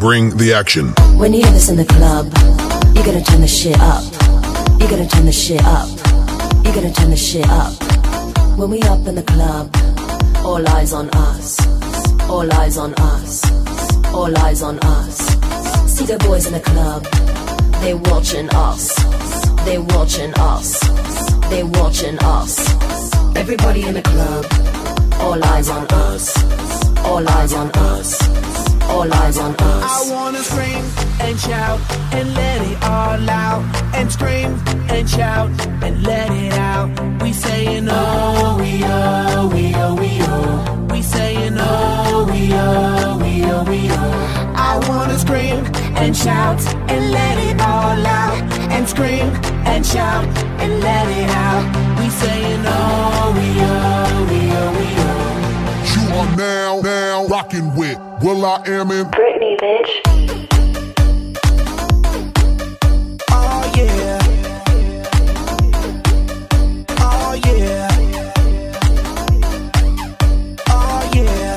Bring the action. When you hear this in the club, you gotta turn the shit up. You gotta turn the shit up. You gotta turn the shit up. When we up in the club, all eyes on us. All eyes on us. All eyes on us. See the boys in the club, they watching us. They watching us. They watching us. Everybody in the club, all eyes on us. All eyes on us. All eyes on us. I wanna scream and shout and let it all out. And scream and shout and let it out. We saying oh, we oh, we oh, we oh. We saying oh, we oh, we oh, we oh. I wanna scream and shout and let it all out. And scream and shout and let it out. We saying oh, we oh, we oh, we oh. You are now rocking with will.i.am in Britney, bitch. Oh yeah. Oh yeah. Oh yeah.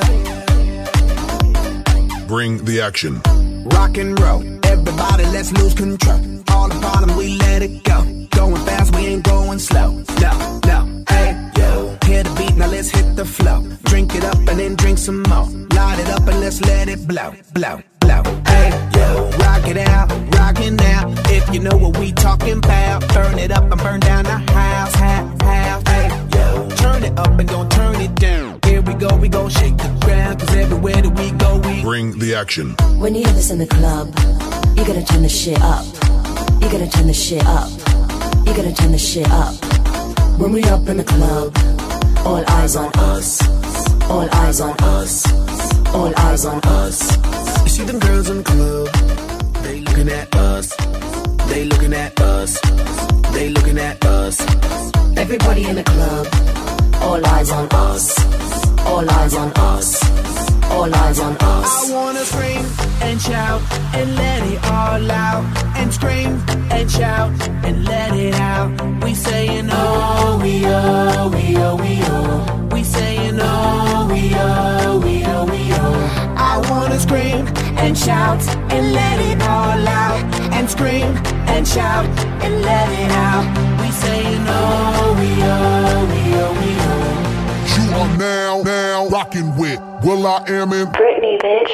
Bring the action. Rock and roll, everybody let's lose control. All the bottom we let it go. Going fast, we ain't going slow. No, no, hey, yo. Hear the beat, now let's hit the flow. Drink it up and then drink some more. Light it up and let's let it blow, blow, blow. Hey, yo. Rock it out, rockin' out. If you know what we talking about. Burn it up and burn down the house, house. Hey, yo. Turn it up and gon' turn it down. Here we go shake the ground. Cause everywhere that we go, we bring the action. When you hear this in the club, you gotta turn the shit up. You gotta turn the shit up. You gotta turn the shit up. When we up in the club, all eyes on us. All eyes on us. All eyes on us. You see them girls in the club, they looking at us. They looking at us. They looking at us. Everybody in the club, all eyes on us. All eyes on us. All eyes on us. I wanna scream and shout and let it all out. And scream and shout and let it out. We saying oh, we oh, we oh, we oh. We saying oh, we oh, we oh, we oh. I wanna scream and shout and let it all out. And scream and shout and let it out. We saying oh, we oh, we oh, we oh. You are now rocking with will.i.am in Britney, bitch.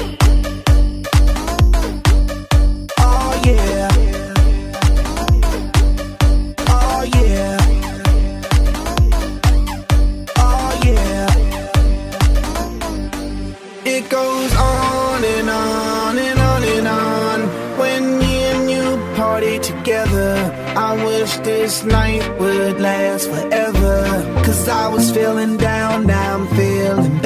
Oh yeah. Oh yeah. Oh yeah. It goes on and on and on and on. When me and you party together, I wish this night would last forever. Cause I was feeling down, now I'm feeling